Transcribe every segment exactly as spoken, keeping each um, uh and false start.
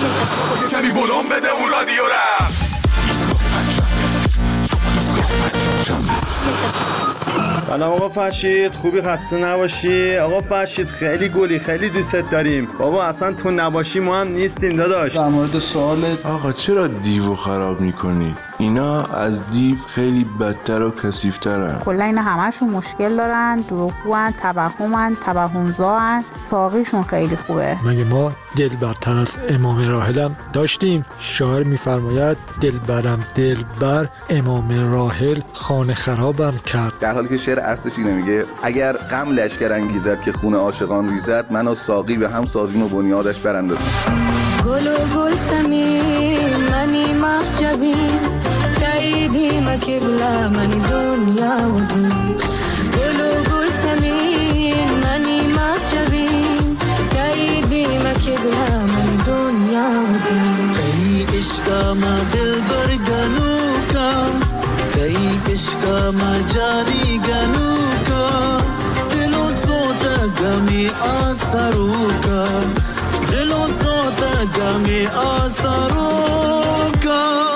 کمی ولوم بده اون رادیو رفت. سلام آقا فرشید، خوبی؟ خسته نباشی. آقا فرشید خیلی گلی، خیلی دوستت داریم. بابا اصلا تو نباشی ما هم نیستیم داداش. در مورد سوالت، آقا چرا دیوو خراب میکنی؟ اینا از دیو خیلی بدتر و کثیف‌ترن. کلا اینا همشون مشکل دارن، دروغگوان، توهمن، توهمزاان. ساقیشون خیلی خوبه. مگه ما دلبرتر از امام راحلم داشتیم؟ شاعر میفرماید دلبرم دلبر امام راحل خانه خرابم کرد. در حالی که شعر اصلش اینه، میگه اگر غم لشکر انگیزد که خون عاشقان ریزد، من و ساقی به هم سازیم و بنیادش براندازیم. گل و گل سمیم منی محجبیم تاییدیم که بلا منی دنیا و دین. گل و گل سمیم منی محجبیم تاییدیم که بلا منی دنیا و دین. ای عشقا ما دل برگنو کم، ای عشقا ما جانی گنو کم، دل و سوتا گمی آسرو کم، دل و سوتا گمی آسرو کم.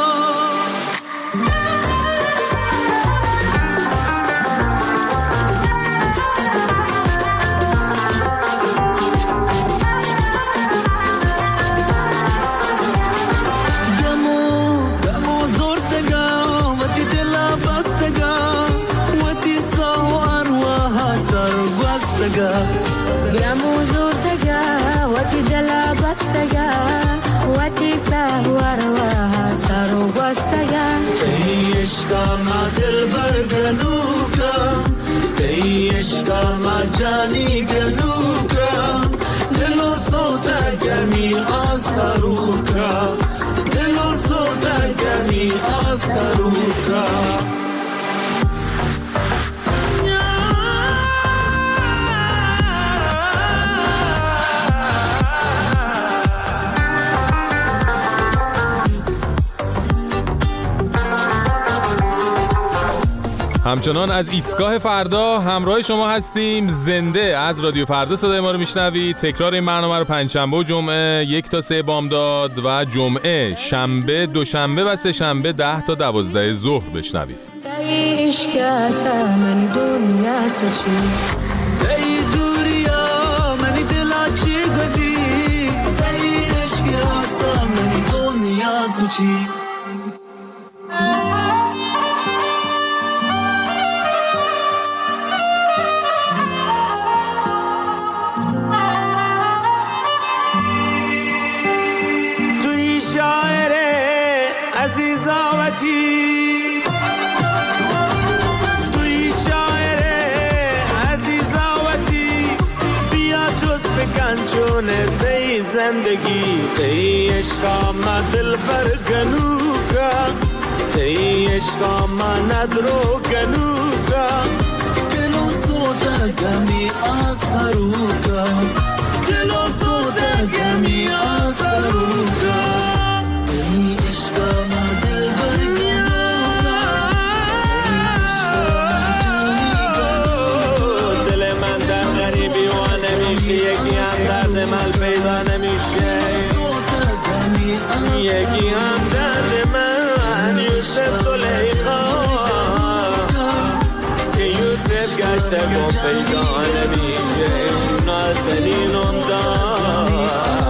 گمو زورتگا وقتی دلا بستگا وقتی سهوار و سرو بستگا. ای عشقا ما دل برگنو کم، ای عشقا ما جانی گنو کم، دل و سوتا گمی آسرو کم، دل و سوتا گمی آسرو کم. همچنان از ایستگاه فردا همراه شما هستیم. زنده از رادیو فردا صدای ما رو میشنوید. تکرار این برنامه رو پنجشنبه و جمعه یک تا سه بامداد و جمعه شنبه دوشنبه و سه شنبه ده تا دوازده ظهر بشنوید. ای عشق من دنیا سوچی، ای دوریا من دل چی گزی، ای عشق من دنیا سوچی. عزیزاوتی توی شاعر عزیزاوتی، بیا جز بکن چون دی زندگی. دی عشقا ما دل برگنو کن، دی عشقا ما ندرو گنو کن، دل و سودا گمی آسرو کن، دل و سودا گمی آسرو کن. یکی هم درد من پیدا نمیشه، یکی هم درد من یوسف زلیخا که یوسف گشته و پیدا نمیشه، نازنین اندازه.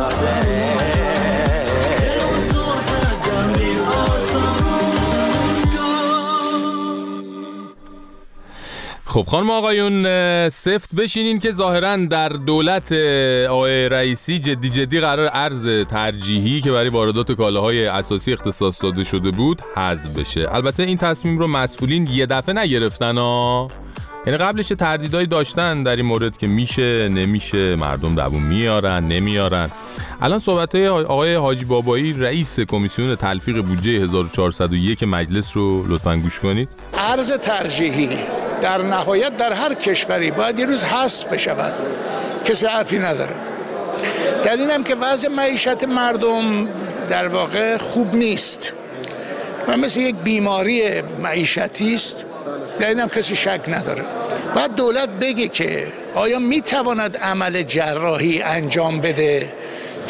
خب خانم آقایون، سفت بشینین که ظاهراً در دولت آقای رئیسی جدی جدی قرار ارز ترجیحی که برای واردات کالاهای اساسی اختصاص داده شده بود حذف بشه. البته این تصمیم رو مسئولین یه دفعه نگرفتن ها، یعنی قبلش تردیدایی داشتن در این مورد که میشه نمیشه، مردم دووم میارن نمیارن. الان صحبت‌های آقای حاجی بابایی رئیس کمیسیون تلفیق بودجه هزار و چهارصد و یک مجلس رو لطفاً گوش کنید. ارز ترجیحی در نهایت در هر کشوری باید یه روز حذف بشود، کسی حرفی نداره. در اینم که وضع معیشت مردم در واقع خوب نیست و مثل یک بیماری معیشتی است، در اینم کسی شک نداره. بعد دولت بگه که آیا میتواند عمل جراحی انجام بده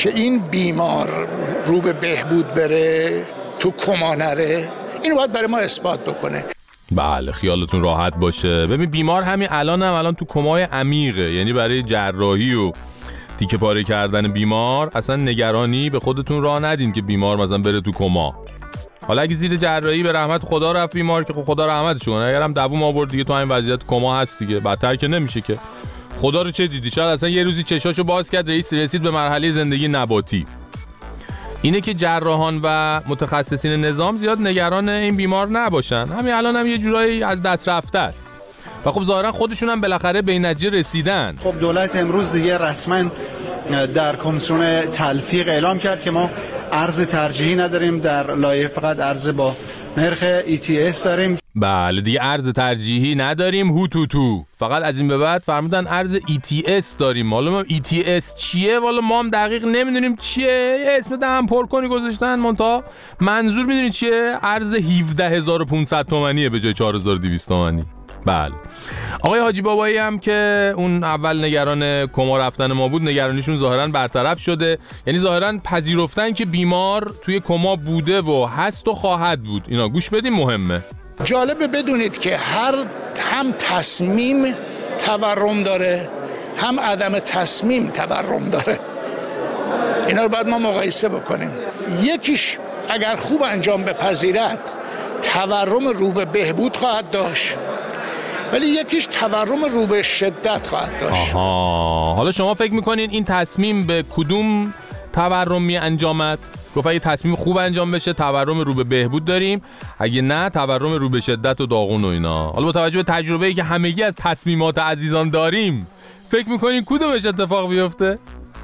که این بیمار رو به بهبود بره، تو کما نره، اینو باید برای ما اثبات بکنه. بله خیالتون راحت باشه. ببین بیمار همین الان هم الان تو کمای عمیقه، یعنی برای جراحی و تیکه پاره کردن بیمار اصلا نگرانی به خودتون راه ندین که بیمار مثلا بره تو کما. حالا اگه زیر جراحی به رحمت خدا رفت بیمار که خدا رحمتش کنه، اگر هم دووم آورد دیگه تو همین وضعیت کما هست دیگه، بدتر که نمیشه که. خدا رو چه دیدی، شاید اصلا یه روزی چشاشو باز کرد رئیس رسید به مرحله زندگی نباتی. اینه که جراحان و متخصصین نظام زیاد نگران این بیمار نباشن. همین الان هم یه جورایی از دست رفته است و خب ظاهرا خودشون هم بالاخره به این نتیجه رسیدن. خب دولت امروز دیگه رسما در کمیسیون تلفیق اعلام کرد که ما ارز ترجیحی نداریم، در لایحه فقط ارز با نرخ ای تی اس داریم. بله دیگه ارز ترجیحی نداریم، هو تو تو، فقط از این به بعد فرمودن ارز ای تی اس داریم. حالا ما ای تی اس چیه والا ما هم دقیق نمیدونیم چیه، اسم دهم پر کنی گذاشتن، منتها منظور میدونی چیه؟ ارز هفده هزار و پانصد تومانیه به جای چهار هزار و دویست تومانی. بله آقای حاجی بابایی هم که اون اول نگران کما رفتن ما بود، نگرانیشون ظاهرا برطرف شده، یعنی ظاهرا پذیرفتن که بیمار توی کما بوده و هست و خواهد بود. اینا گوش بدیم مهمه. جالبه بدونید که هر هم تصمیم تورم داره، هم عدم تصمیم تورم داره. اینا رو باید ما مقایسه بکنیم. یکیش اگر خوب انجام بپذیرد تورم رو به بهبود خواهد داشت، ولی یکیش تورم رو به شدت خواهد داشت. آها حالا شما فکر میکنین این تصمیم به کدوم تورم می انجامد؟ گفت اگه تصمیم خوب انجام بشه تورم رو به بهبود داریم، اگه نه تورم رو به شدت و داغون و اینا. حالا با توجه به تجربه‌ای که همگی از تصمیمات عزیزان داریم، فکر میکنین کدومش اتفاق بیفته؟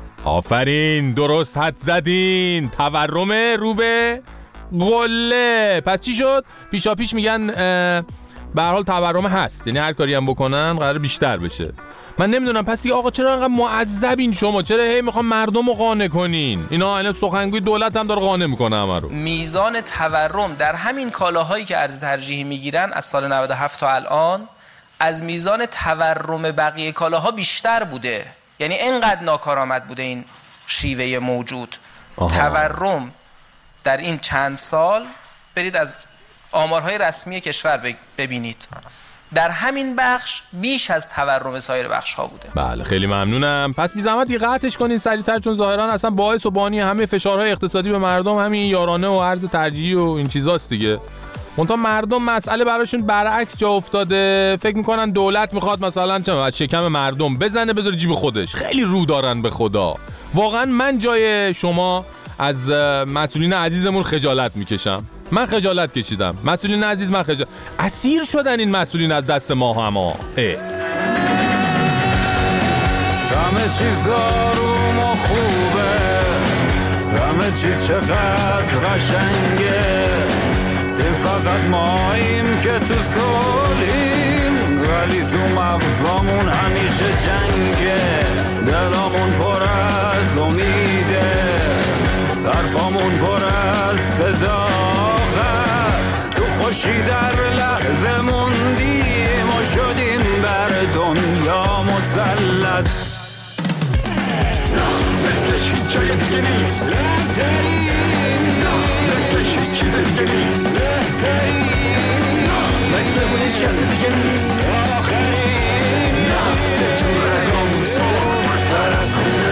آفرین درست حد زدین، تورم رو به قله. پس چی شد؟ پیشا پیش میگن به هر حال تورم هست، یعنی هر کاری هم بکنن قرار بیشتر بشه. من نمیدونم پس دیگه آقا چرا انقدر معذبین شما؟ چرا هی میخوام مردم رو قانع کنین؟ اینا الان سخنگوی دولت هم داره قانع میکنه همه رو. میزان تورم در همین کالاهایی که ارز ترجیحی میگیرن از سال نود و هفت تا الان از میزان تورم بقیه کالاها بیشتر بوده. یعنی اینقدر ناکارآمد بوده این شیوه موجود. آها. تورم در این چند سال برید از آمارهای رسمی کشور ببینید، در همین بخش بیش از تورم سایر بخش ها بوده. بله خیلی ممنونم. پس بی زحمت دیگه قطعش کنین سریعتر، چون ظاهرا اصلا باعث و بانی همه فشارهای اقتصادی به مردم همین یارانه و ارز ترجیحی و این چیزاست دیگه. منتها مردم مسئله براشون برعکس جا افتاده، فکر میکنن دولت میخواد مثلا چه از شکم مردم بزنه بذاره جیب خودش. خیلی رو دارن به خدا. واقعا من جای شما از مسئولین عزیزمون خجالت میکشم. من خجالت کشیدم. مسئولین عزیز من خجالت. اسیر شدن این مسئولین از دست ما هما. همه چیز آروم و خوبه، همه چیز چقدر قشنگه، این فقط ماییم که تو صلحیم، ولی تو مغزامون همیشه جنگه، دلامون پر از امیده، حرفامون پر از صداقت، تو خوشی در لحظه موندیم و شدیم بر دنیا مسلط. مثلش هیچ جای دیگه نیست، مثلش هیچ چیز دیگه نیست، مثل اون هیچ کسی دیگه نیست، نفت تو رگام سرختر از خونه.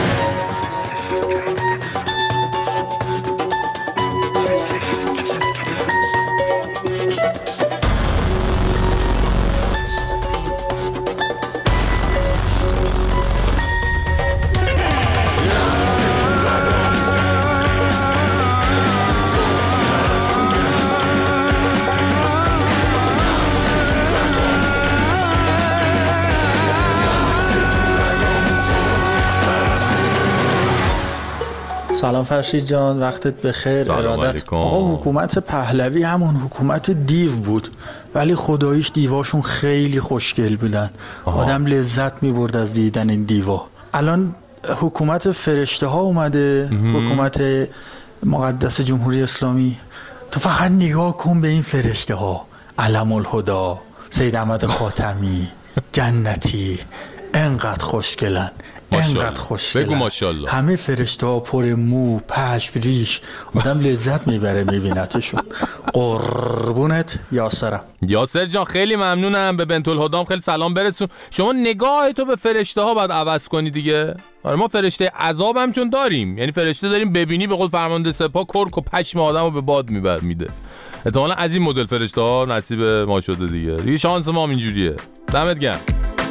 سلام فرشید جان، وقتت بخیر. ارادت. آقا حکومت پهلوی همون حکومت دیو بود، ولی خداییش دیواشون خیلی خوشگل بودن. آها. آدم لذت میبرد از دیدن این دیوا. الان حکومت فرشته ها اومده، حکومت مقدس جمهوری اسلامی. تو فقط نگاه کن به این فرشته ها، علم الهدا، سید احمد خاتمی، جنتی، انقدر خوشگلن، انقدر خوشگله. بگو ماشاءالله. همه فرشته ها پر مو، پشم، ریش، آدم لذت میبره میبینتشون. قربونت یاسرم. یاسر جان خیلی ممنونم. به بنت الهدام خیلی سلام برسون. شما نگاه تو به فرشته ها باید عوض کنی دیگه. آره ما فرشته عذاب هم چون داریم، یعنی فرشته داریم ببینی به قول فرمانده سپاه کرک و پشم آدمو به باد میبر میده. احتمالاً از این مدل فرشته ها نصیب ما شده دیگه. دیگه شانس ما هم اینجوریه. دمت گرم.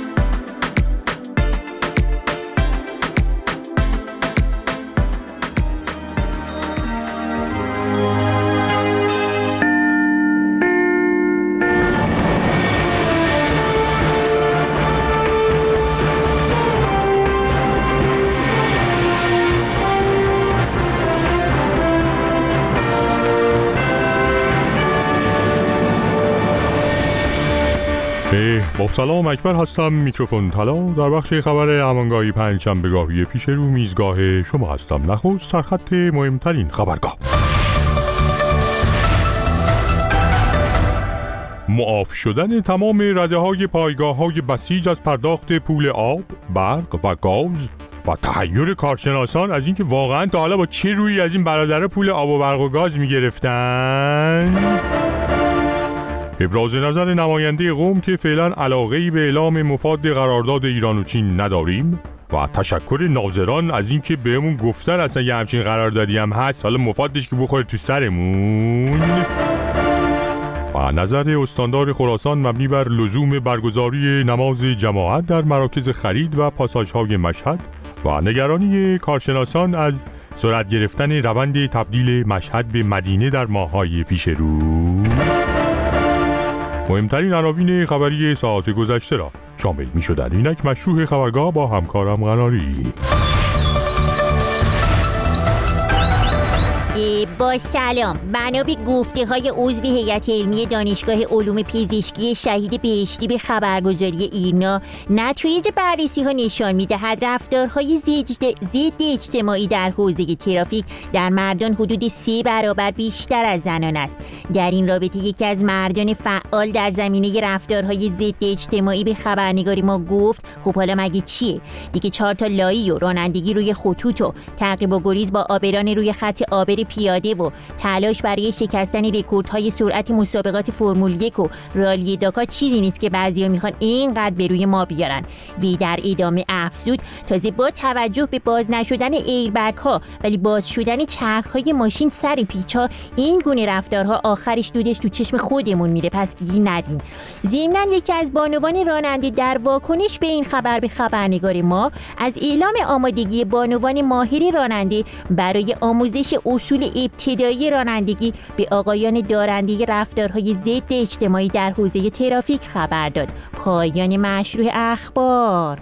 با سلام اکبر هستم، میکروفون طلا. در بخش خبر همانگاهی پنجشنبهگاهی پیش رو میزگاه شما هستم. نخست سرخط مهمترین خبرگاه. معاف شدن تمام رده‌های پایگاه‌های بسیج از پرداخت پول آب، برق و گاز و تحیر کارشناسان از اینکه واقعا تا حالا با چه رویی از این برادرها پول آب و برق و گاز می‌گرفتن. ابراز نظر نماینده قم که فعلا علاقه‌ای به اعلام مفاد قرارداد ایران و چین نداریم و تشکر ناظران از اینکه بهمون گفتن اصلا یه همچین قراردادی هم هست، حالا مفادش که بخوره تو سرمون. و نظر استاندار خراسان مبنی بر لزوم برگزاری نماز جماعت در مراکز خرید و پاساژهای مشهد و نگرانی کارشناسان از سرعت گرفتن روند تبدیل مشهد به مدینه در ماه‌های پیش رو. مهمترین عناوین خبری ساعت گذشته را شامل می شدند. اینک مشروع خبرگاه با همکارم قناری. با سلام. بنا به گفته های عضو هیئت علمی دانشگاه علوم پزشکی شهید بهشتی به خبرگزاری ایرنا، نتایج بررسی ها نشان می دهد رفتارهای ضد اجتماعی در حوزه ترافیک در مردان حدود سه برابر بیشتر از زنان است. در این رابطه یکی از مردان فعال در زمینه رفتارهای ضد اجتماعی به خبرنگاری ما گفت خب حالا مگه چیه؟ دیگه چهار تا لایی و رانندگی روی خطوط و تعقیب و گریز با آبران روی خط آبر پیاده و تلاش برای شکستن رکوردهای سرعت مسابقات فرمول یک و رالی داکار چیزی نیست که بعضیا میخوان اینقدر به روی ما بیارن. وی در ادامه افزود تازه با توجه به باز نشدن ایربگ ها ولی باز شدن چرخ های ماشین سر پیچ ها، این گونه رفتارها آخرش دودش تو چشم خودمون میره، پس گیر ندین. ضمناً یکی از بانوان راننده در واکنش به این خبر به خبرنگار ما از اعلام آمادگی بانوان ماهر راننده برای آموزش اصول ابتدایی رانندگی به آقایان دارنده رفتارهای ضد اجتماعی در حوزه ترافیک خبر داد. پایان مشروع اخبار.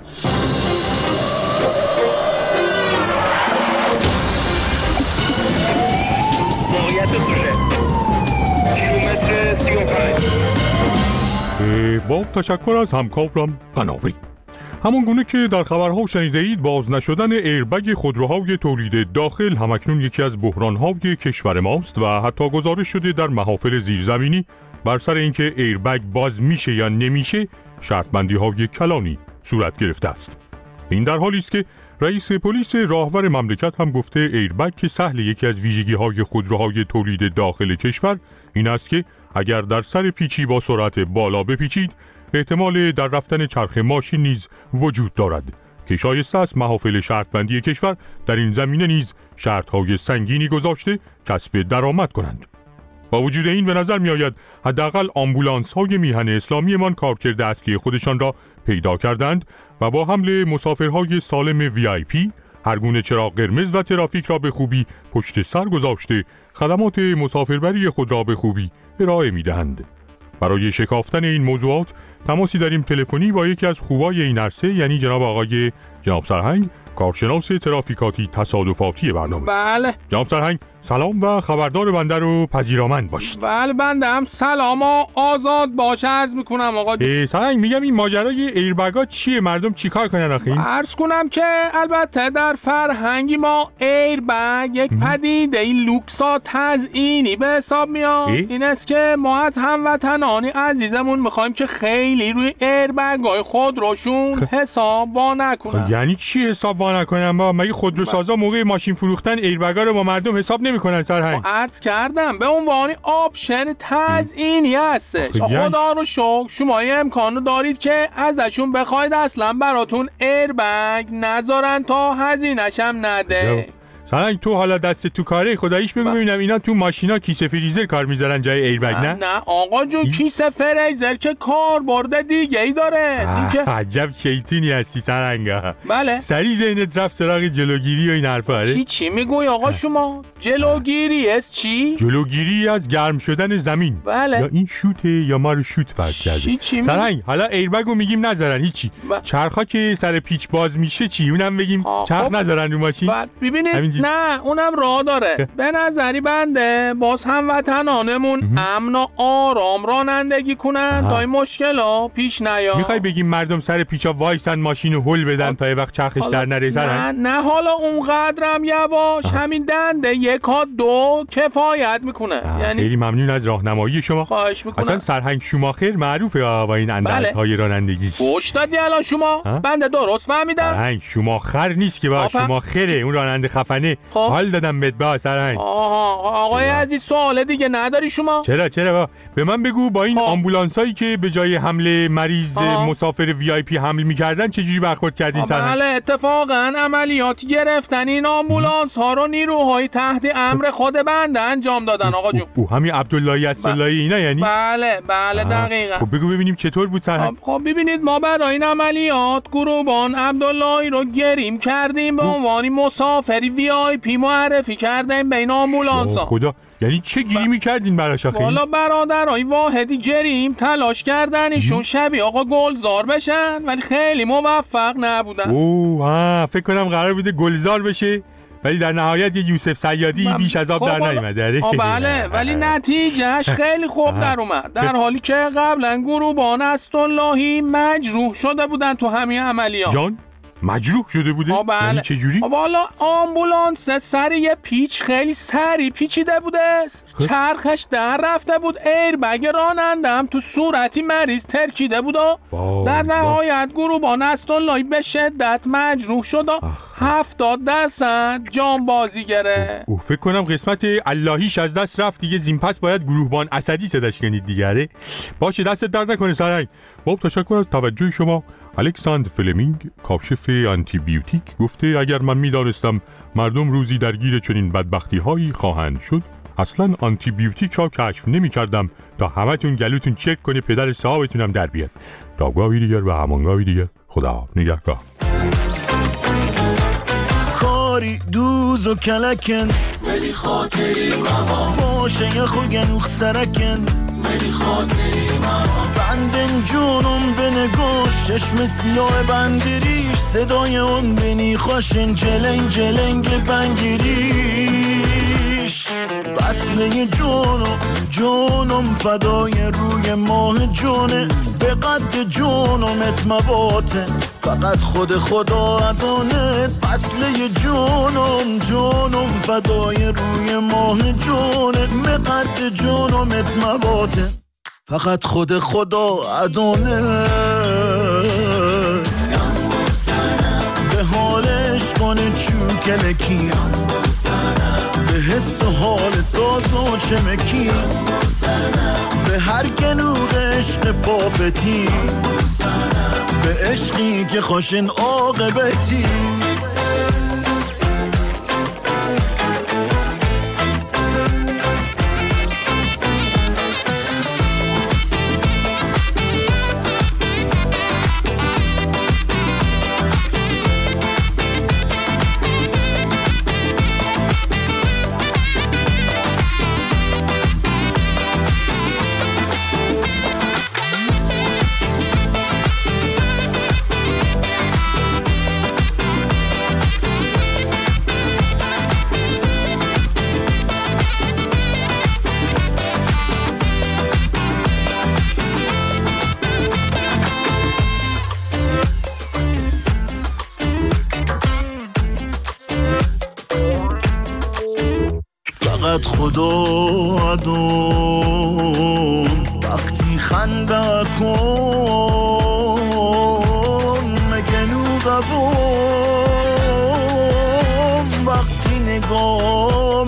با تشکر از همکارم قناری. همون گونه که در خبرها شنیده اید، باز نشدن ایربگ خودروهای تولید داخل همکنون یکی از بحرانهای کشور ماست و حتی گزارش شده در محافل زیرزمینی بر سر اینکه ایربگ باز میشه یا نمیشه شرطبندی های کلانی صورت گرفته است. این در حالی است که رئیس پلیس راهور مملکت هم گفته ایربگ که سهل یکی از ویژگی های خودروهای تولید داخل کشور این است که اگر در سر پیچی با سرعت بالا بپیچید احتمال در رفتن چرخ ماشین نیز وجود دارد که شایسته است محافل شرطبندی کشور در این زمینه نیز شرطهای سنگینی گذاشته کسب درآمد کنند. با وجود این به نظر می آید حداقل آمبولانس های میهن اسلامی مان کارکرد اصلی خودشان را پیدا کردند و با حمل مسافرهای سالم وی آی پی هر گونه چراغ قرمز و ترافیک را به خوبی پشت سر گذاشته خدمات مسافربری خود را به خوبی ارائه می دهند. برای شکافتن این موضوعات تماسی داریم تلفنی با یکی از خوبای این عرصه، یعنی جناب آقای جناب سرهنگ کارشناس ترافیکاتی تصادفاتی برنامه. بله جناب سرهنگ سلام و خبردار بنده رو پذیرامند باشید. بله بنده هم سلام و آزاد باشه عرض میکنم آقا جون. سرهنگ میگم این ماجرای ایربگا چیه؟ مردم چیکار کنن آخه؟ عرض کنم که البته در فرهنگی ما ایربگ یک پدیده این لوکسا تزئینی به حساب میاد. این است که ما از هموطنان عزیزمون میخوایم که خیلی روی ایربگ‌های خودروشون خ... حساب وا نکنن. یعنی چی حساب وا نکنن؟ با مگه خودروسازا موقع ماشین فروختن ایربگا رو با مردم حساب نمیکنن سرهنگ؟ عرض کردم به عنوان آپشن تزئینی هست. خدا رو شکر شما یه امکانو دارید که ازشون بخواید اصلا براتون ایربگ نذارن تا هزینه‌ش هم نده. سرهنگ تو حالا دست تو کاره خداییش بگو ببینم اینا تو ماشینا کیسه فریزر کار میذارن جای ایربگ نه؟ نه آقا جون کیسه فریزر که کار برده دیگه ای داره. عجب شیطونی هستی سرهنگا. بله سری ذهنت رفت سراغ جلوگیری و این حرفا. چی چی میگوی آقا شما؟ جلوگیری از چی؟ جلوگیری از گرم شدن زمین. بله. یا این شوته یا ما رو شوت فرض کرده. سرهنگ حالا ایربگو میگیم نذارن هیچی. ب... چرخا که سر پیچ باز میشه چی؟ اونم بگیم چرخ خب. نذارن رو ماشین. ببینید نه اونم راه داره که. به نظری بنده باز هموطنانمون امن و آرام رانندگی کنن تا این مشکلا پیش نیاد. میخوای بگیم مردم سر پیچا وایسن ماشینو هول بدن تا یه وقت چرخش در نره سرهنگ؟ نه نه حالا اونقدرم یواش همین دنده یک ها دو کفایت میکنه. یعنی خیلی ممنون از راهنمایی شما. خواهش میکنم. اصلا سرهنگ شوماخر معروفه با این اندرزهای بله. رانندگی. گوش دادی الان شما؟ ها؟ بنده درست فهمیدم. سرهنگ شوماخر نیست که با شوماخره اون راننده خفنه. خواه. حال دادم بهت با سرهنگ. آها آقای عزیز سوال دیگه نداری شما؟ چرا چرا با به من بگو با این آمبولانسایی که به جای حمل مریض آه. مسافر وی آی پی حمل می‌کردن چه جوری برخورد کردین سرهنگ؟ بله اتفاقا عملیات گرفتن این آمبولانس ها رو نیروهای تحت امر خود بنده انجام دادن آقا جون. او همین عبداللهی اسداللهی اینا یعنی؟ بله بله دقیقاً. خب بگو ببینیم چطور بود سرهنگ؟ خب ببینید ما برای این عملیات گروبان عبداللهی رو گریم کردیم به عنوان مسافری وی آی پی معرفی کردیم بین آمبولانس‌ها. خدا یعنی چه گیری می‌کردین براش آخه؟ والا برادرای واحدی جریم تلاش کردن ایشون شبیه آقا گلزار بشن ولی خیلی موفق نبودن. اوه ها فکر کنم قرار بوده گلزار بشه ولی در نهایت یه یوسف صیادی بیش از آب در نیامد. بله ولی نتیجهش خیلی خوب در اومد در حالی که قبلا گروبان اسداللهی مجروح شده بودن تو همین عملیات. جان مجروح شده بوده؟ بله. یعنی چه جوری؟ والا آمبولانس سر یه پیچ خیلی سری پیچیده بوده چرخش در رفته بود ایربگ راننده هم تو صورتی مریض ترکیده بود و در نهایت گروبان اسداللهی به شدت مجروح شد و هفتاد درصد جانبازی گرفت. او فکر کنم قسمت اللهیش از دست رفت دیگه زین پس باید گروهبان اسدی صداش کنید دیگه. باشه دستت درد نکنه سرهنگ. با تشکر از توجه شما. الکساندر فلمینگ کاشف آنتی بیوتیک گفته اگر من میدانستم مردم روزی درگیر چنین بدبختی هایی خواهند شد اصلا آنتی بیوتیک را کشف نمی کردم تا همتون گلوتون چک کنه پدر صاحبتونم در بیاد. تا گاهی دیگر و همانگاهی دیگر خدا نگهدار. کاری دوز و کلکن ولی خاطری ماما باشه یه خوگنوخ سرکن ولی خاطری ماما بندن جونم به نگوش چشم سیاه بندریش صدای اون بینی خوشن جلنگ جلنگ بنگیریش بسله جونم جونم فدای روی ماه جونت به قد جونمت مباته فقط خود خدا ادانت بسله جونم جونم فدای روی ماه جونت به قد جونمت مباته فقط خود خدا ادانت به حالش کنه چوکلکی به حس و حال ساز و چمکی به هر گنوق عشق پاپتی به عشقی که خوشن عاقبتی فقط خدا دون وقتی خنده کن مگنو قبون وقتی نگاه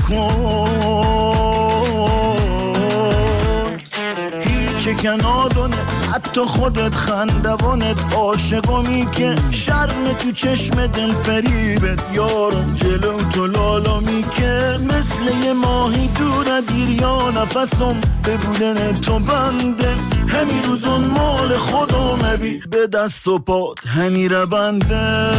مکن هیچ کنادونه حتی خودت خندوانت عاشقامی که شرم تو چشم دل فریبت یارم جلو تو لالامی که مثل یه ماهی دور دیر نفسم به بودن تو بنده همین روزون مال خودم بی به دست و پات همین بنده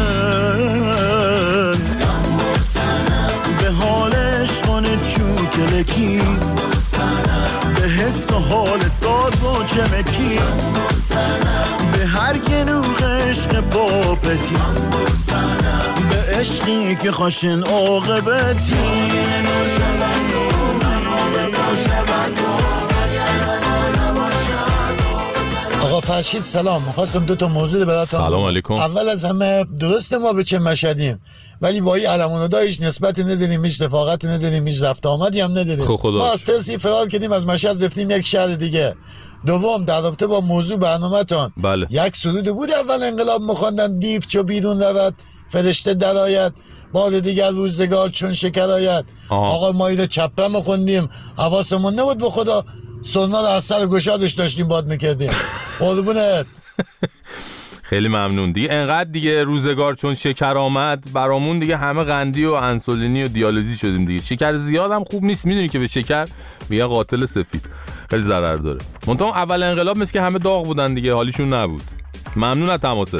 به حال عشقانت چوتلکی به حس و حال ساز و جمکی به هر گنوغ عشق بابتی به عشقی که خوشن عاقبتی آقا فرشید سلام، می‌خواستم دو تا موضوع براتون. سلام علیکم. اول از همه درسته ما به چه مشهدیم ولی با این علمون دایش نسبت نداریم، هیچ رفاقت نداریم، هیچ رفت آمدی هم نداریم. ما از ترسی فرار کردیم از مشهد رفتیم یک شهر دیگه. دوم در رابطه با موضوع برنامه‌تون بله. یک سرود بود اول انقلاب می‌خوندن دیو چو بیرون رود فرشته درآید بار دیگر روزگار چون شکر آید. آقا ما اینو چپه می‌خوندیم حواسمون نبود به خدا سرنا رو از سر گشادش داشتیم باد میکردیم. قربونت. خیلی ممنون دیگه. انقدر دیگه روزگار چون شکر آمد برامون دیگه همه قندی و انسولینی و دیالوزی شدیم دیگه. شکر زیاد هم خوب نیست، میدونی که به شکر میگه قاتل سفید، خیلی ضرر داره. منتها اول انقلاب مثل که همه داغ بودن دیگه، حالیشون نبود. ممنون از تماست.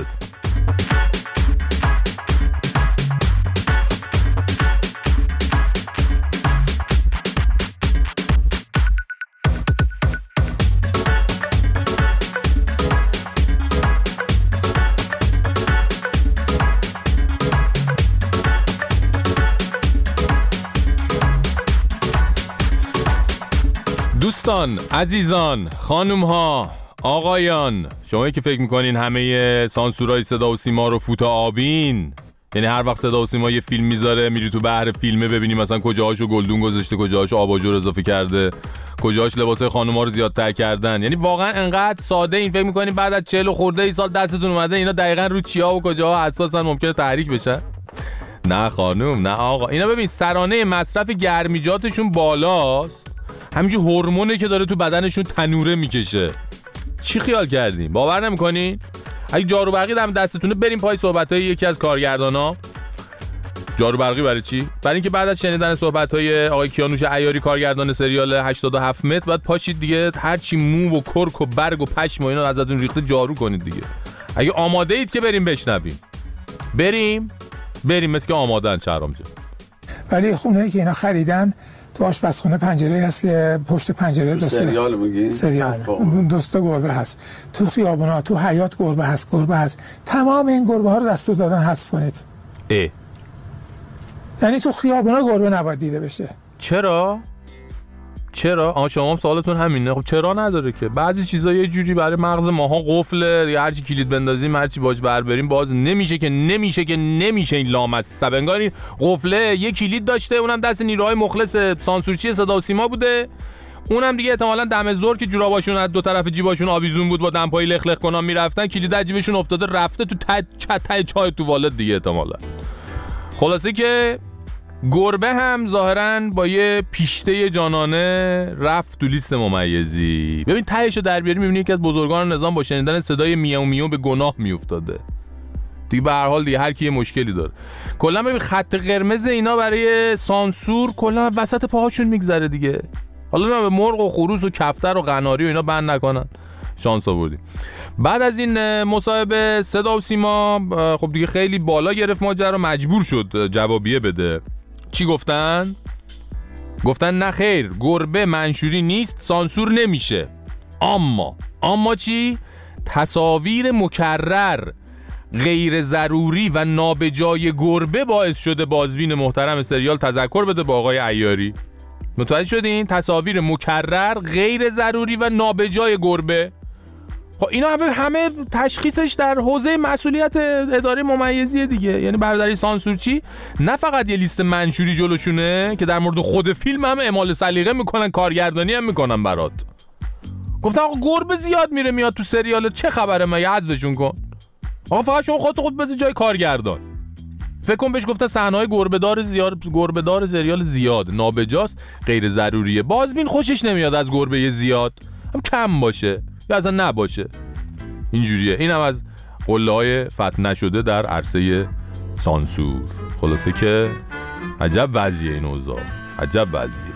دوستان، عزیزان، خانوم ها، آقایان، شمایی که فکر میکنین همه سانسورای صدا و سیما رو فوتا آبین، یعنی هر وقت صدا و سیما یه فیلم میذاره میری تو بحر فیلمه ببینی مثلا کجاهاشو گلدون گذاشته، کجاهاشو آباژور اضافه کرده، کجاهاش لباسای خانوما رو زیادتر کردن، یعنی واقعا انقدر ساده این فکر میکنین بعد از چهل خورده ای سال دستتون اومده اینا دقیقاً رو چیا و کجاها حساسن ممکنه تحریک بشن. نه خانوم، نه آقا، اینا ببین سرانه مصرف گرمیجاتشون بالاست، همینجور هورمونه که داره تو بدنشون تنوره میکشه. چی خیال کردین؟ باور نمیکنین؟ اگه جارو برقی دم دستتونه بریم پای صحبتای یکی از کارگردانا. جارو برقی برای چی؟ برای اینکه بعد از شنیدن صحبتای آقای کیانوش عیاری کارگردان سریال هشتاد و هفت متر بعد پاشید دیگه هر چی مو و کرک و برگ و پشم و اینا ازتون ریخته جارو کنید دیگه. اگه آماده اید که بریم بشنویم. بریم بریم مثل که آماده‌ان شهرام جان. ولی خونه‌ای که اینا خریدن تو آشپزخونه پنجره هست که پشت پنجره دو سریال میگی؟ سریال دوستا گربه هست، تو خیابونا تو حیاط گربه هست، گربه هست، تمام این گربه ها رو دستور دادن حذف کنید. اه یعنی تو خیابونا گربه نباید دیده بشه. چرا؟ چرا؟ آها شما هم سوالتون همینه. خب چرا نداره که بعضی چیزا یه جوری برای مغز ماها قفله دیگه، هر چی کلید بندازیم هر چی باج ور بریم باز نمیشه که نمیشه که نمیشه. این لامصب انگار این قفله یه کلید داشته، اونم دست نیروهای مخلص سانسورچی صدا و سیما بوده، اونم دیگه احتمالاً دم ظهر که جوراباشون از دو طرف جیباشون آویزون بود با دمپایی لخ لخ کنان میرفتن کلید از جیبشون افتاده رفته تو ته چته چای توالت دیگه احتمالاً. خلاصه که گربه هم ظاهراً با یه پیشته جانانه رفت تو لیست ممیزی. ببین تهشو در بیاری میبینی که از بزرگان نظام با شنیدن صدای میاو میاو به گناه میافتاده دیگه. به هر حال دیگه هر کی یه مشکلی داره. کلا ببین خط قرمز اینا برای سانسور کلا وسط پاهاشون میگذره دیگه. حالا نه به مرغ و خروس و کفتر و قناری و اینا بند نکنن. شانس آوردیم. بعد از این مصاحبه صدا و سیما خب دیگه خیلی بالا گرفت ماجرا، مجبور شد جوابیه بده. چی گفتن؟ گفتن نه خیر، گربه منشوری نیست، سانسور نمیشه. اما اما چی؟ تصاویر مکرر غیر ضروری و نابجای گربه باعث شده بازبین محترم سریال تذکر بده با آقای عیاری. متوجه شدین؟ تصاویر مکرر غیر ضروری و نابجای گربه. خب اینا همه همه تشخیصش در حوزه مسئولیت اداره ممیزی دیگه. یعنی برادری سانسورچی نه فقط یه لیست منشوری جلوشونه که در مورد خود فیلم هم اعمال سلیقه میکنن، کارگردانی هم میکنن برات. گفتن آقا گربه زیاد میره میاد تو سریال، چه خبره؟ مگه حذفشون کن. آقا فقط شما خودت خود بذار جای کارگردان. فکر کنم بهش گفتن صحنه‌های گربه‌دار زیاد، گربه‌دار سریال زیاد نابجاست، غیر ضروریه. بازبین خوشش نمیاد از گربه زیاد، هم کم باشه یا اصلا نباشه. اینجوریه. اینم از قله‌های فتح نشده در عرصه سانسور. خلاصه که عجب وضعیه این اوضاع، عجب وضعیه.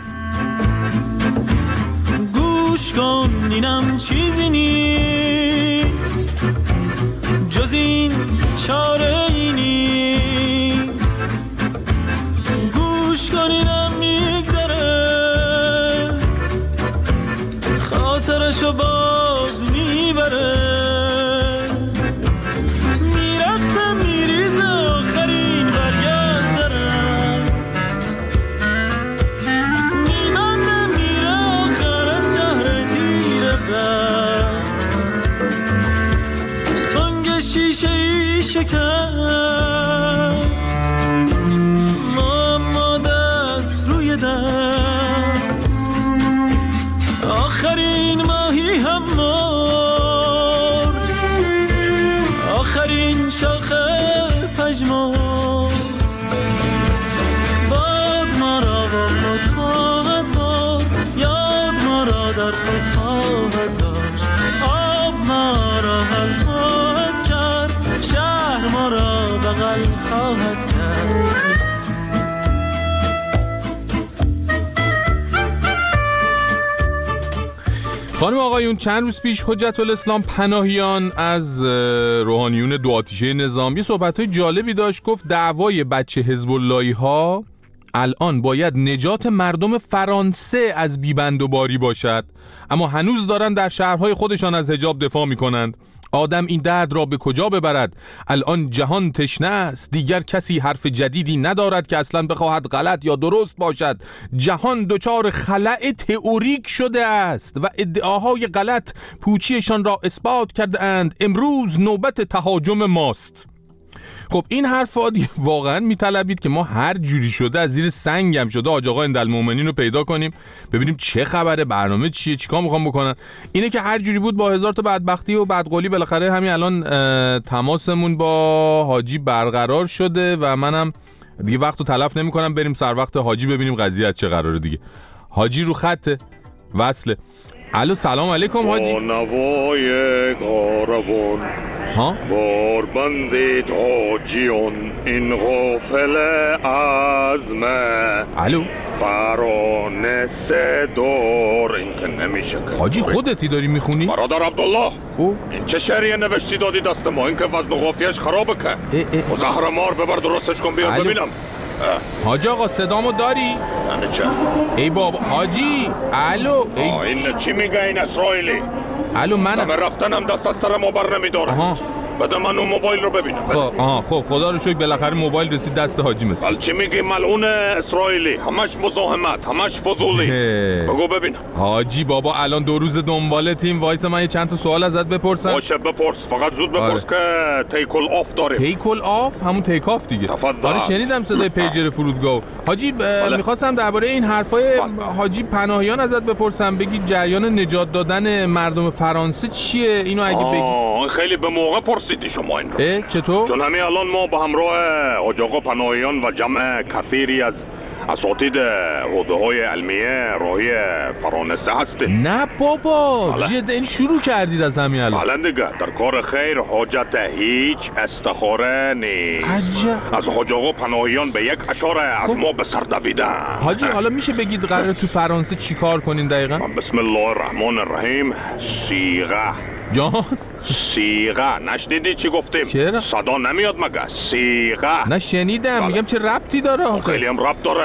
گوش کن اینم چیزی نیست جز این چاره ای نیست. گوش کن اینم میگذره خاطرشو باد میبره. میرقصه میریزه آخرین برگرد دارد میمنده میره آخر از شهر تیره رفت. تنگ شیشه ای شکست ما دست روی دست. آخرین ماهی هم مرد، آخرین شاخه پژمرد. باد ما را با خود خواهد برد، یاد ما را در خود خواهد داشت. آب ما را حل خواهد کرد، شهر ما را بغل خواهد کرد. خانم آقایون، چند روز پیش حجت الاسلام پناهیان از روحانیون دو آتیشه نظام یه صحبت‌های جالبی داشت. گفت دعوای بچه حزب اللهی ها الان باید نجات مردم فرانسه از بیبندوباری باشد، اما هنوز دارن در شهرهای خودشان از حجاب دفاع میکنند. آدم این درد را به کجا ببرد؟ الان جهان تشنه است، دیگر کسی حرف جدیدی ندارد که اصلا بخواهد غلط یا درست باشد. جهان دچار خلأ تئوریک شده است و ادعاهای غلط پوچیشان را اثبات کرده اند. امروز نوبت تهاجم ماست. خب این حرفا واقعا میطلبید که ما هر جوری شده از زیر سنگم شده حاج آقا اندالمومنین رو پیدا کنیم، ببینیم چه خبره، برنامه چیه، چیکار میخوام بکنن. اینه که هر جوری بود با هزار تا بدبختی و بدقولی بالاخره همین الان تماسمون با حاجی برقرار شده و منم دیگه وقتو تلف نمی‌کنم، بریم سر وقت حاجی ببینیم قضیه چه قراره دیگه. حاجی رو خط وصله. الو سلام علیکم حاجی. نوای کاروان ها باربند تاجیان این غافل عزمه. الو فرانه دار این که نمیشه که حاجی خودتی داری میخونی؟ برادر عبدالله او؟ این چه شعریه نوشتی دادی دست ما؟ این که وزن و قافیه‌اش خرابه که زهر مار ببر درستش کن بیار ببینم. حاجی آقا صدامو داری؟ یعنی چه؟ ای بابا حاجی الو ای این چی میگه این اسرائیلی؟ الو منم. من رفتنم دست از سر ما بر نمیداره. آها بده من اون موبایل رو ببینم. خب آها خب خدا رو شکر بالاخره موبایل رسید دست حاجی مثل. ولی چی میگی ملعون اسرائیلی؟ همش مزاحمت، همش فضولی. بگو ببینم. حاجی بابا الان دو روز دنبالتیم، وایس من یه چند تا سوال ازت بپرسم. باشه بپرس، فقط زود بپرس. آره. که تیکل آف داریم. تیکل آف؟ همون تیک آف دیگه. تفضل. آره شنیدم صدای پیجر فرودگاه. حاجی میخواستم درباره این حرفای حاجی پناهیان ازت بپرسم، بگی جریان نجات دادن مردم فرانسه چیه؟ اینو اگه بگی. خیلی به موقع پرسیدی شما این رو. چطور؟ چون همین الان ما به همراه حاج آقا پناهیان و جمع کثیری از اساتید حوزه‌های علمیه راهی فرانسه هستیم. نه بابا جد این شروع کردید از همین الان؟ بله دیگه، در کار خیر حاجت هیچ استخاره نیست. عجب. از حاج آقا پناهیان به یک اشاره از ما به سر دویدن. حاجی حالا میشه بگید قراره تو فرانسه چی کار کنین دقیقا؟ بسم الله الرحمن الرحیم. صیغه جان صیغه نشنیدی چی گفتیم؟ چرا؟ صدا نمیاد مگه؟ صیغه نه شنیدم. میگم چه ربطی داره آخه؟ خیلی هم ربط داره.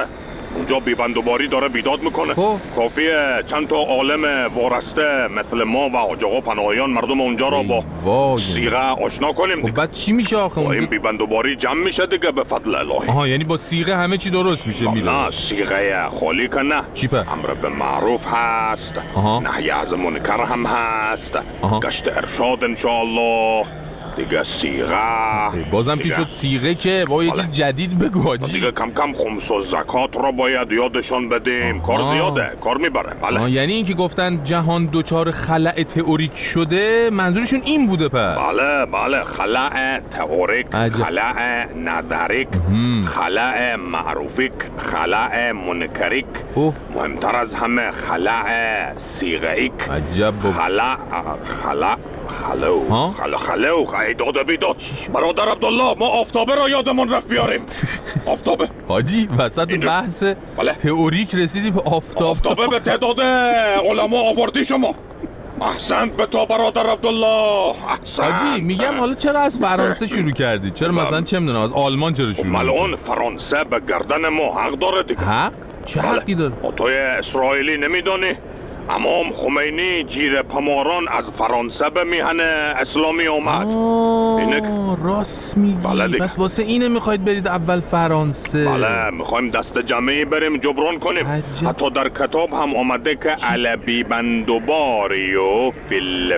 اونجا بیبندوباری داره بیداد میکنه. خب کافیه چند تا عالم وارسته مثل ما و حاج آقا پناهیان مردم اونجا را با صیغه آشنا کنیم. خب بعد چی میشه آخه اونجا؟ این بیبندوباری جمع میشه دیگه به فضل الهی. آها یعنی با صیغه همه چی درست میشه میله؟ نه صیغه خالی که نه. چی په؟ امر به معروف هست، نهی از منکر هم هست، گشت ارشاد انشاءالله، دیگه صیغه. بازم که شد صیغه که با یه چیز جدید بگو حاجی. دیگه کم کم خمس و زکات را باید یادشان بدیم. کار زیاده، کار میبره. بله. یعنی این که گفتن جهان دوچار خلأ تئوریک شده منظورشون این بوده پس؟ بله بله، خلأ تئوریک، خلأ نظریک، خلأ معروفیک، خلأ منکریک، مهمتر از همه خلأ صیغه‌ایک. عجب. خلأ خلأ خلو خلو خلو ایداد بیداد. برادر عبدالله ما آفتابه را یادمون رفت بیاریم. آفتابه حاجی وسط بحث تئوریک رسیدی به آفتاب. آفتابه به تعداد علما آوردی شما. احسنت به تو برادر عبدالله، احسنت. حاجی میگم حالا چرا از فرانسه شروع کردی؟ چرا مثلا چه میدونم از آلمان چرا شروع کردی؟ ملعون فرانسه به گردن ما حق داره دیگه. حق؟ چه حقی داره؟ توی اسرائیلی نمیدونی؟ امام خمینی جیر پماران از فرانسه به میهن اسلامی اومد. آه راست میگی. بله بس واسه اینه میخواید برید اول فرانسه؟ بله میخوایم دست جمعی بریم جبران کنیم. عجب. حتی در کتاب هم آمده که علبی بندوباری و فیل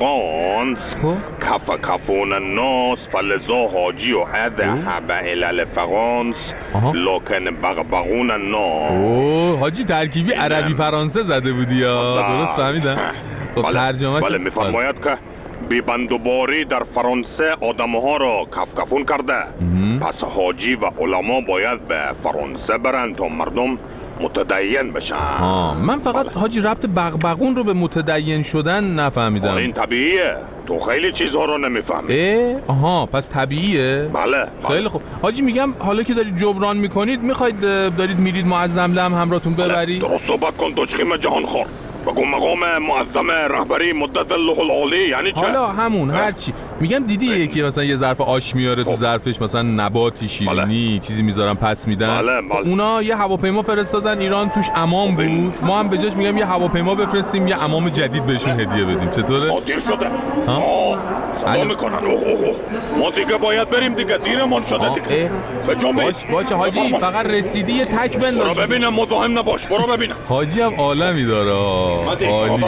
فقانس کف کفون الناس فلزا حاجی و اذهب الى فقانس لکن بغبغون الناس. اوه حاجی ترکیبی عربی فرانسه زده بودی یا؟ درست فهمیدم. خب ترجمه‌اش بله میفرماید که بیبندوباری در فرانسه آدم‌ها را کفکفون کرده. پس حاجی و علما باید به فرانسه برن تا مردم متدین بشن. آه من فقط بله. حاجی ربط بغبغون رو به متدین شدن نفهمیدم. این طبیعیه، تو خیلی چیزها رو نمیفهمی. اه آها پس طبیعیه. بله خیلی خوب حاجی. میگم حالا که دارید جبران میکنید میخواید دارید میرید معظم لم همراهتون ببرید؟ درست صحبت کن دشخیم جهان خور. بگو مقام معظم رهبری مدت الله العالی یعنی چه؟ حالا همون هرچی میگم دیدی یکی مثلا یه ظرف آش میاره تو ظرفش مثلا نباتی شیرینی بله. چیزی میذارن پس میدن. بله بله. اونا یه هواپیما فرستادن ایران توش عمام بود. ما هم به جاش میگم یه هواپیما بفرستیم یه عمام جدید بهشون هدیه بدیم. چطوره؟ دیر شده. ها صدا میکنن. اوه اوه ما دیگه باید بریم دیگه، دیرمون شده دیگه. به جنبه باش باشه حاجی فقط رسیدی یه تک بنداز. برو ببینم مزاحم نباش. برو ببینم. حاجی هم عالمی داره. عالی.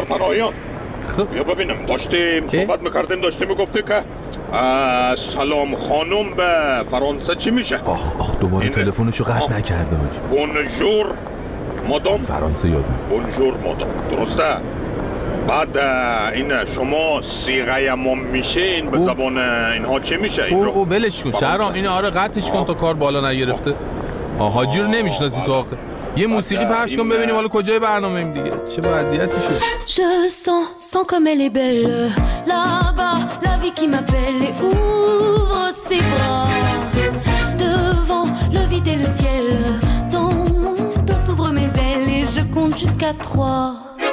خب یا ببینم داشتیم صحبت میکردیم داشتیم میگفتی که سلام خانم به فرانسه چی میشه؟ آخ آخ دوباره تلفنشو قطع نکرده حاجی. بونژور مادام. فرانسه یاد بونژور مادام درسته. بعد این شما صیغه ما میشین به زبان اینها چی میشه؟ او او ولش کن شهرام اینو آره قطعش کن تا کار بالا نگرفته. آه حاجی رو نمیشناسی تو آخه. یه موسیقی پخش کن ببینیم حالا کجای برنامه‌ایم دیگه. چه وضعیتی شد. Je sens sens comme elle est belle là-bas la vie qui m'appelle et ouvre ses bras devant le vide et le ciel dans mon dos s'ouvrent mes ailes et je compte jusqu'à trois.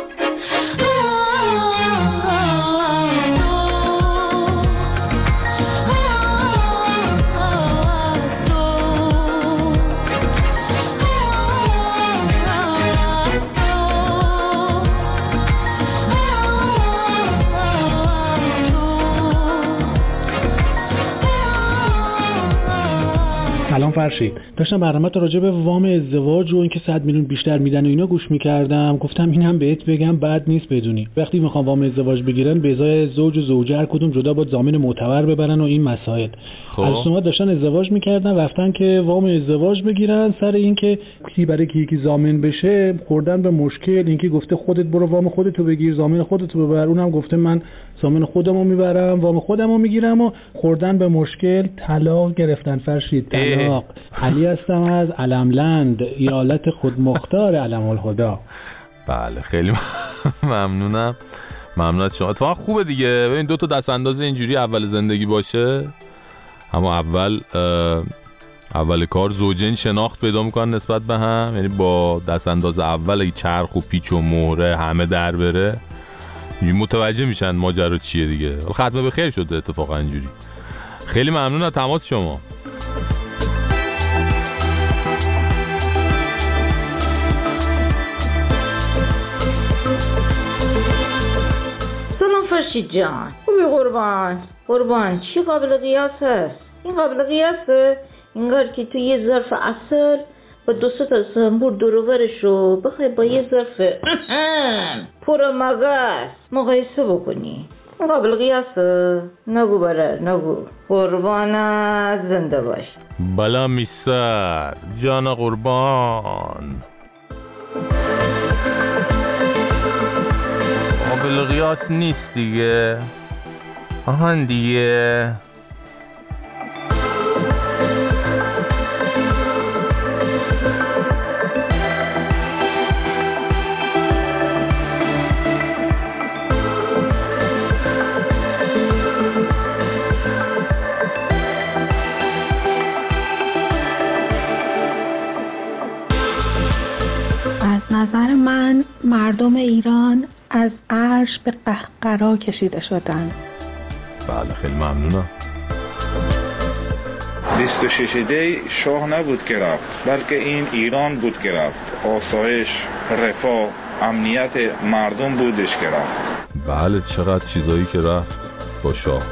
سلام فرشید. داشتم برنامه‌ت راجع به وام ازدواج و اینکه صد میلیون بیشتر میدن و اینا گوش می‌کردم. گفتم اینم بهت بگم بعد نیست بدونی. وقتی میخوام وام ازدواج بگیرن به ازای زوج و زوجه هر کدوم جدا باید ضامن معتبر ببرن و این مسائل. خب از شما داشتن ازدواج می‌کردن رفتن که وام ازدواج بگیرن سر اینکه کی برای کی یکی ضامن بشه خوردن به مشکل. اینکه گفته خودت برو وام خودتو بگیر ضامن خودتو ببر، اونم گفته من ضامن خودمو میبرم وام خودمو میگیرم و خوردن به مشکل طلاق گرفتن فرشید. طلاق. علی هستم از علملند ایالت خودمختار علم الهدا. بله خیلی ممنونم. ممنون از شما. اتفاقا خوبه دیگه. ببین دو تا دست انداز اینجوری اول زندگی باشه. اما اول اول کار زوجین شناخت پیدا میکنن نسبت به هم، یعنی با دست انداز اول اگه چرخ و پیچ و مهره همه در بره متوجه میشن ماجرا چیه دیگه. ختمه به خیر شده اتفاقا اینجوری. خیلی ممنون از تماس شما. فرشید جان خوبی قربان قربان چی قابل قیاس هست؟ این قابل قیاسه؟ اینگار که تو یه ظرف عسل با دو سه تا زنبور دوروبرش رو بخوای با یه ظرف پر مغز مقایسه بکنی. این قابل قیاسه؟ نگو بره نگو. قربانت زنده باش. بلا میسر جان قربان. قابل قیاس نیست دیگه. آهان دیگه. از نظر من مردم ایران از عرش به قهقرا کشیده شدن. بله خیلی ممنونم. بیست و شش دی شاه نبود که رفت، بلکه این ایران بود که رفت. آسایش، رفاه، امنیت مردم بودش که رفت. بله چقدر چیزایی که رفت با شاه.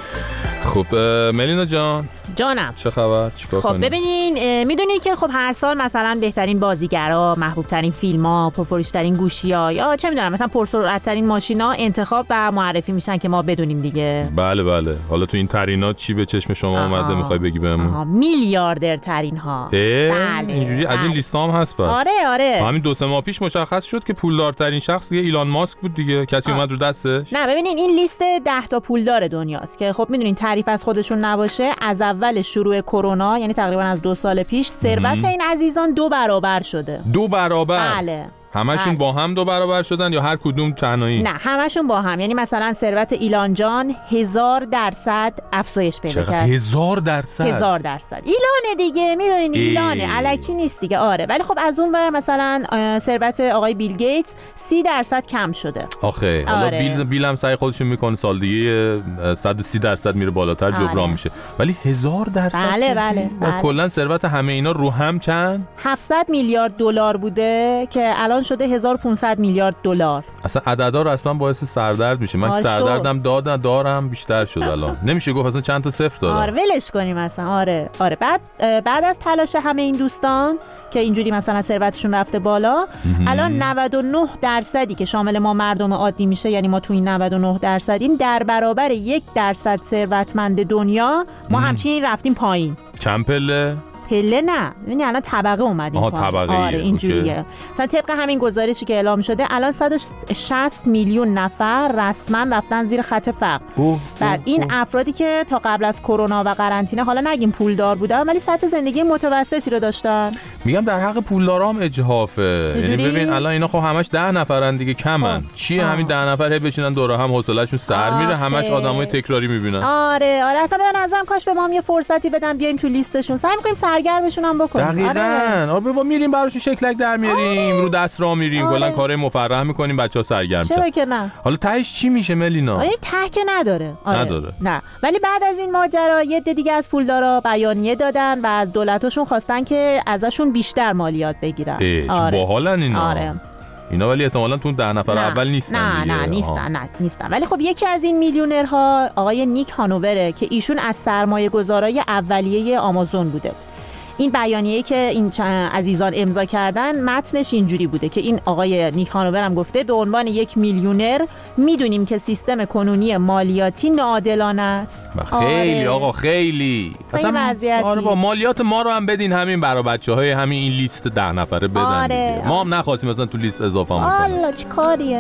خب ملینا جان جانم چه خبر؟ چیکار خب کنیم؟ ببینین میدونید که خب هر سال مثلا بهترین بازیگرا، محبوب ترین فیلم‌ها، پرفروش ترین گوشی‌ها یا چه میدونم مثلا پرسرعت ترین ماشینا انتخاب و معرفی میشن که ما بدونیم دیگه. بله بله. حالا تو این ترینات چی به چشم شما اومده میخوای بگی بهمون؟ آها میلیاردر ترین ها. بله اینجوری از این لیست هم هست پس. آره آره. همین دو سه ماه پیش مشخص شد که پولدارترین شخص دیگه ایلان ماسک بود دیگه. کسی اومد رو دستش؟ نه ببینین این لیست ده تا پولدار دنیاست که خب میدونین تعریف از خودشون نباشه. از اول شروع کرونا یعنی تقریبا از دو سال پیش ثروت این عزیزان دو برابر شده. دو برابر؟ بله. همشون بله. با هم دو برابر شدن یا هر کدوم تنهایی؟ نه همشون با هم. یعنی مثلا ثروت ایلان جان هزار درصد افزایش پیدا کرد. هزار درصد؟ هزار درصد. ایلانه دیگه میدونین ایلانه الکی نیست دیگه. آره ولی خب از اون ور مثلا ثروت آقای بیل گیتس سی درصد کم شده. آخه حالا آره. بیل بیل هم سعی خودشون میکنه سال دیگه صد و سی درصد میره بالاتر جبران آره. میشه. ولی هزار درصد بله بله, بله. کلا ثروت همه اینا رو هم چند؟ هفتصد میلیارد دلار بوده که الان شده هزار و پانصد میلیارد دلار. اصلا عددا رو اصلا باعث سردرد میشه. من سردردم دادم دارم بیشتر شد الان. نمیشه گفت اصلا چند تا صفر دارم. آره ولش کنیم اصلا. آره آره بعد بعد از تلاش همه این دوستان که اینجوری مثلا ثروتشون رفته بالا الان نود و نه درصدی که شامل ما مردم عادی میشه، یعنی ما تو این نود و نه درصدیم، در برابر یک درصد ثروتمند دنیا ما همچنین رفتیم پایین. چند پله؟ پله نه، یعنی الان طبقه اومدیم. آها طبقه. آره اینجوریه. مثلا طبق همین گزارشی که اعلام شده الان صد و شصت میلیون نفر رسما رفتن زیر خط فقر. بعد این اوه. افرادی که تا قبل از کرونا و قرنطینه حالا نگیم پولدار بودن ولی سطح زندگی متوسطی رو داشتن. میگم در حق پولدارا هم اجحافه. یعنی ببین الان اینا خب همش ده نفرن دیگه کمن. خب. چیه آه. همین ده نفر هی بشینن دور هم حوصله‌شون سر میره. همش آدمای تکراری میبینن. آره آره اصلا به نظرم کاش به ما هم یه فرصتی بدن بیایم تو لیستشون. سعی می‌کنیم سرگرمشون هم بکنیم. دقیقاً. آره با میریم براشون شکلک در میاریم. آره. رو دست راه میریم. کلا آره. کارهای مفرح میکنیم بچه‌ها سرگرم شن. چرا که نه؟ حالا تهش چی میشه ملینا؟ این ته که نداره. آره. نداره. نه. ولی بعد از این ماجرا یه عده دیگه از پولدارا بیانیه دادن و از دولتاشون خواستن که ازشون بیشتر مالیات بگیرن. آره. باحالن اینا. آره. اینا ولی احتمالاً تو ده نفر نه. اول نیستن نه دیگه. نه نیستن نه نیستن. ولی خب یکی از این میلیونرها آقای نیک هانووره که ایشون از سرمایه‌گذارای اولیه آمازون بوده. این بیانیه‌ای که این عزیزان امضا کردن متنش اینجوری بوده که این آقای نیک هانوور هم گفته به عنوان یک میلیونر میدونیم که سیستم کنونی مالیاتی ناعادلانه است. خیلی آره. آقا خیلی اصلا آره با مالیات ما رو هم بدین همین برای بچه‌های همین این لیست ده نفره بدن. آره. ما هم نخواستیم مثلا تو لیست اضافه کنیم. والا چه کاریه.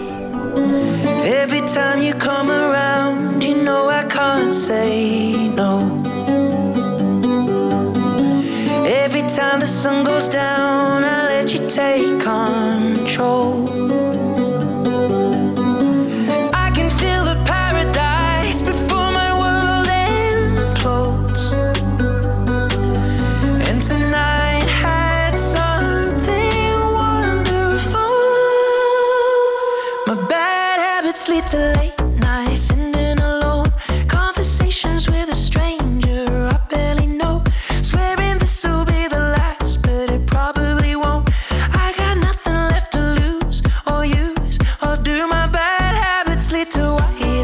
Every time you come around you know I can't say no. Every time the sun goes down, I let you take control. I can feel the paradise before my world implodes. And tonight had something wonderful. My bad habits lead to late nights sitting alone. Conversations with a stranger I barely know. Swearing this'll be the last, but it probably won't. I got nothing left to lose or use or do. My bad habits lead to white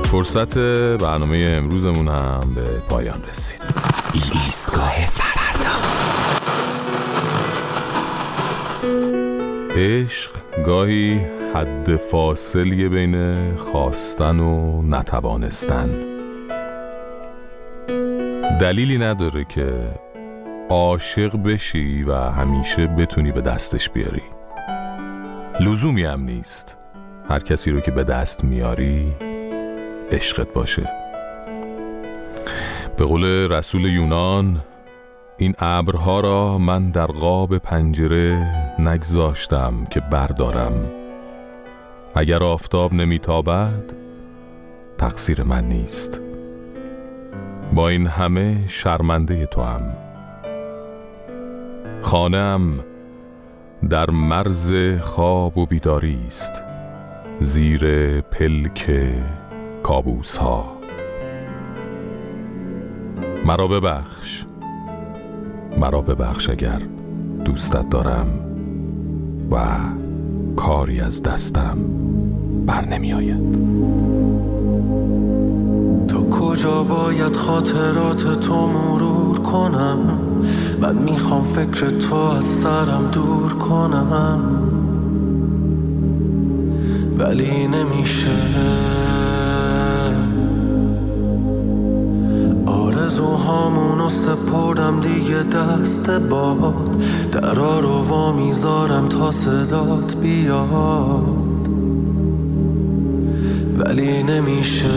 فرصت برنامه امروزمون هم به پایان رسید. ایستگاه فردا. عشق گاهی حد فاصلی بین خواستن و نتوانستن. دلیلی نداره که عاشق بشی و همیشه بتونی به دستش بیاری. لزومی هم نیست هر کسی رو که به دست میاری عشقت باشه. به قول رسول یونان، این ابرها را من در قاب پنجره نگذاشتم که بردارم. اگر آفتاب نمیتابد تقصیر من نیست. با این همه شرمنده تو هم. خانه‌ام در مرز خواب و بیداری است، زیر پلک کابوس ها. مرا ببخش، مرا ببخش اگر دوستت دارم و کاری از دستم بر نمی آید. تو کجا باید خاطرات تو مرور کنم؟ من میخوام فکر تو از سرم دور کنم، ولی نمیشه. آرزوهامونو سپردم دیگه دست باد، درا رو وا میذارم تا صدات بیاد، ولی نمیشه.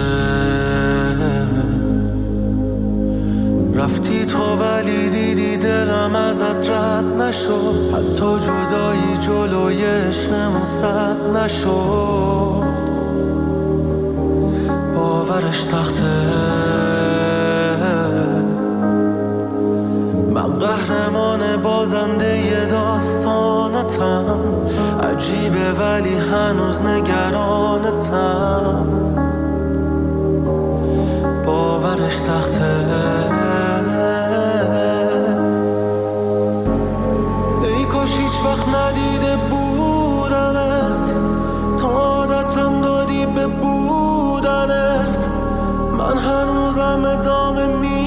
رفتی تو ولی دیدی دلم ازت رد نشد، حتی جدایی جلوی عشقمون صد نشد. باورش سخته، من قهرمان بازنده ی داستانتم. عجیبه ولی هنوز نگرانتم. باورش سخته، ای کاش هیچ وقت ندیده بودمت، تو عادتم دادی به بودنت. من هنوزم ادامه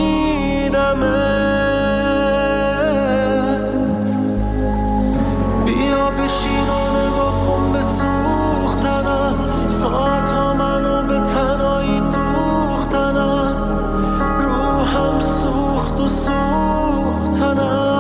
میدمت. بیا بشین و نگاه کن به سوختنم، ساعت ها منو به تنهایی دوختنم. روحم سوخت و سوختنم.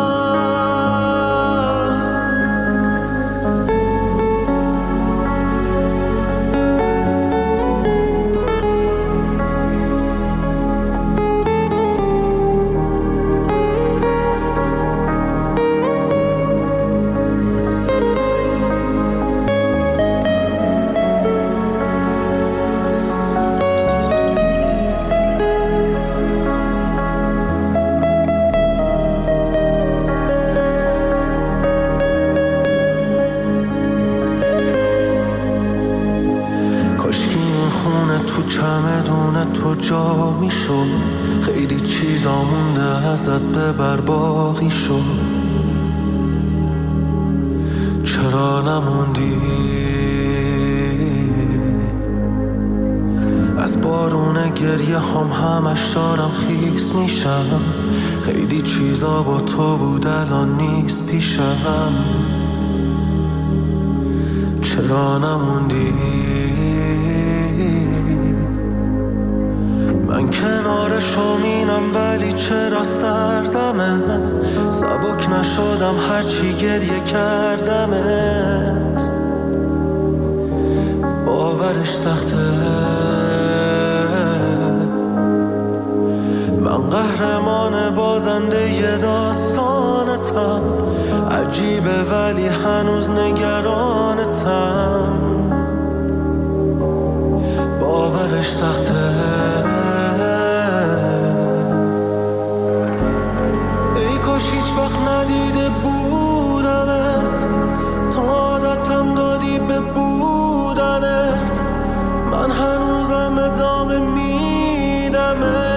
چمدون تو جا می شد، خیلی چیزا مونده ازت ببر باقی شد. چرا نموندی؟ از بارون گریه هم همش دارم خیس میشم. خیلی چیزا با تو بود الان نیست پیشم. چرا نموندی؟ من کنار شومینم ولی چرا سردمه؟ سبک نشدم هرچی گریه کردمت. باورش سخته، من قهرمان بازنده ی داستانتم. عجیبه ولی هنوز نگرانتم. باورش سخته، هیچ وقت ندیده بودمت، تو عادتم دادی به بودنت. من هنوزم ادامه میدمت.